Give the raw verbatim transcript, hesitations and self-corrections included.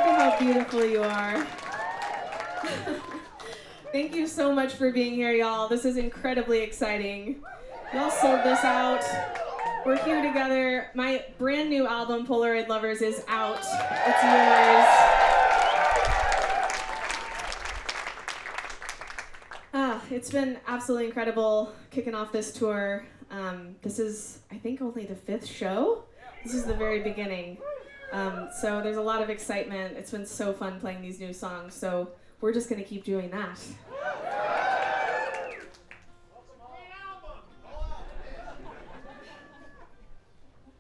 how beautiful you are. Thank you so much for being here, y'all. This is incredibly exciting. Y'all sold this out. We're here together. My brand new album, Polaroid Lovers, is out. It's yours. Ah, it's been absolutely incredible kicking off this tour. Um, this is, I think, only the fifth show. This is the very beginning. Um, so there's a lot of excitement. It's been so fun playing these new songs. So we're just going to keep doing that.